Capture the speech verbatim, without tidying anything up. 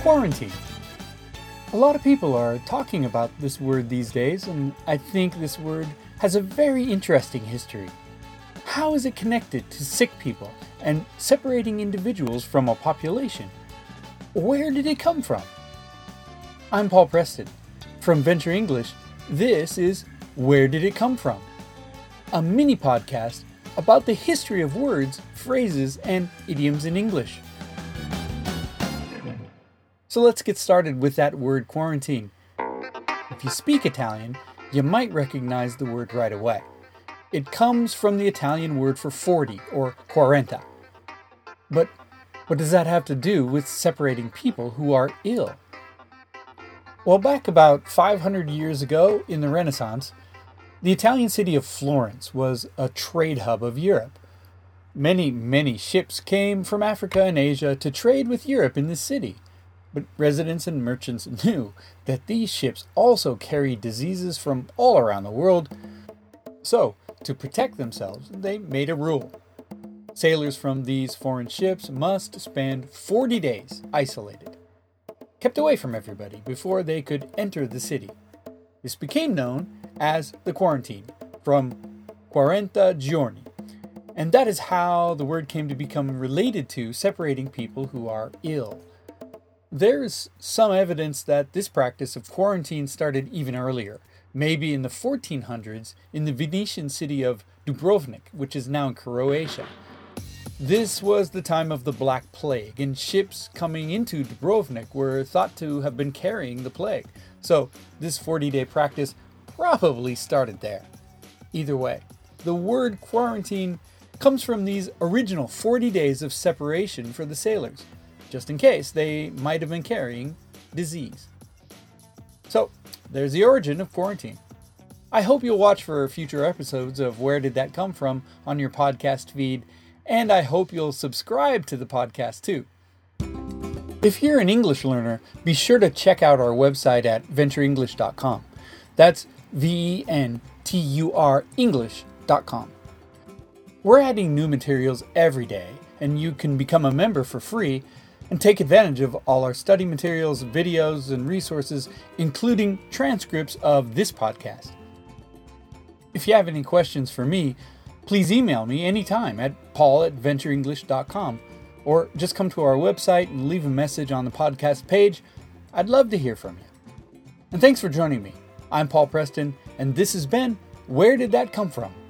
Quarantine. A lot of people are talking about this word these days, and I think this word has a very interesting history. How is it connected to sick people and separating individuals from a population? Where did it come from? I'm Paul Preston. From Venture English, this is Where Did It Come From? A mini podcast about the history of words, phrases, and idioms in English. So let's get started with that word quarantine. If you speak Italian, you might recognize the word right away. It comes from the Italian word for forty, or quaranta. But what does that have to do with separating people who are ill? Well, back about five hundred years ago in the Renaissance, the Italian city of Florence was a trade hub of Europe. Many, many ships came from Africa and Asia to trade with Europe in this city. But residents and merchants knew that these ships also carried diseases from all around the world. So, to protect themselves, they made a rule. Sailors from these foreign ships must spend forty days isolated, kept away from everybody before they could enter the city. This became known as the quarantine, from quaranta giorni. And that is how the word came to become related to separating people who are ill. There is some evidence that this practice of quarantine started even earlier, maybe in the fourteen hundreds in the Venetian city of Dubrovnik, which is now in Croatia. This was the time of the Black Plague, and ships coming into Dubrovnik were thought to have been carrying the plague. So this forty-day practice probably started there. Either way, the word quarantine comes from these original forty days of separation for the sailors, just in case they might have been carrying disease. So, there's the origin of quarantine. I hope you'll watch for future episodes of Where Did That Come From on your podcast feed, and I hope you'll subscribe to the podcast too. If you're an English learner, be sure to check out our website at venture english dot com. That's V E N T U R English dot com. We're adding new materials every day, and you can become a member for free and take advantage of all our study materials, videos, and resources, including transcripts of this podcast. If you have any questions for me, please email me anytime at paul at venture english dot com, or just come to our website and leave a message on the podcast page. I'd love to hear from you. And thanks for joining me. I'm Paul Preston, and this has been Where Did That Come From?